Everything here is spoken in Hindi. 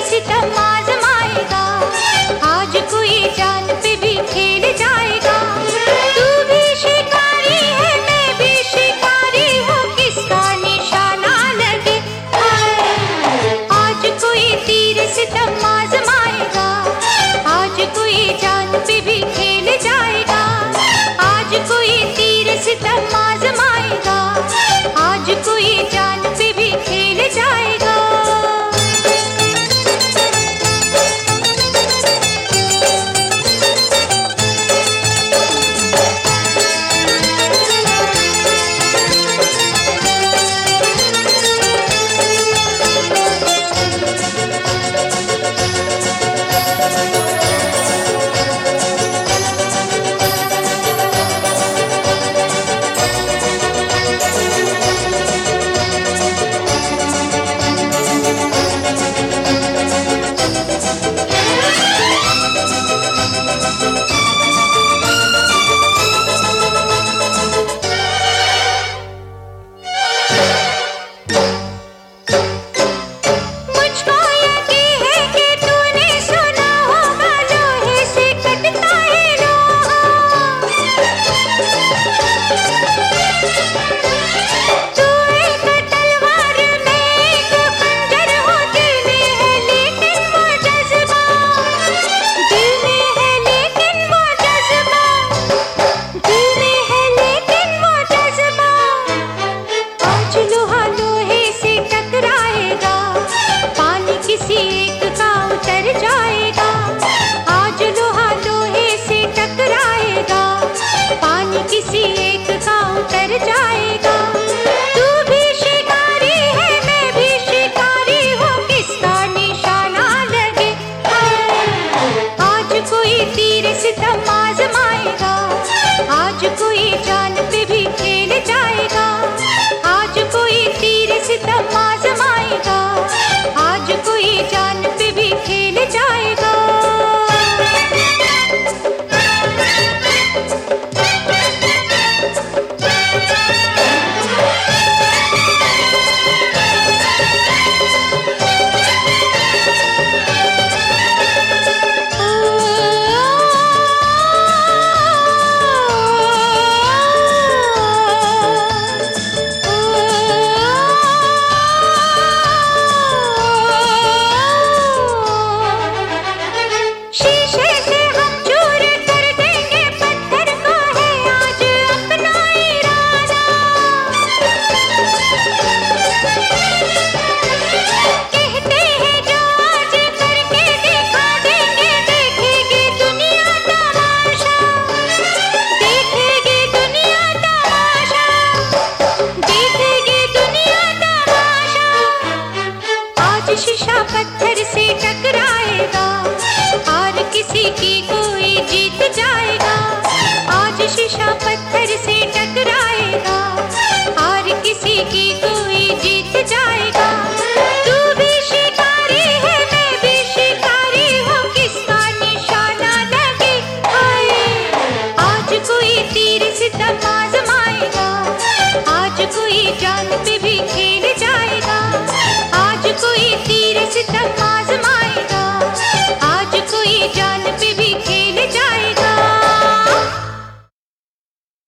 सितम आजमाएगा, आज कोई जान पे भी खेल जाएगा। तू भी शिकारी है, मैं भी शिकारी हूँ, किसका निशाना लगे। आज कोई तीर सितम आजमाएगा, आज कोई जान पे भी खेल जाएगा। आज कोई तीर सितम आजमाएगा, आज कोई जान पे भी खेल जाएगा। किसी एक का उतर जाएगा। तू भी शिकारी है, मैं भी शिकारी हूँ, किसका निशाना लगे। आज कोई तीर सितम आजमाएगा, आज कोई जान पे भी खेल जाएगा। आज कोई तीर सितम आजमाएगा, आज कोई जान पे भी खेल जाएगा। शीशा पत्थर से टकरा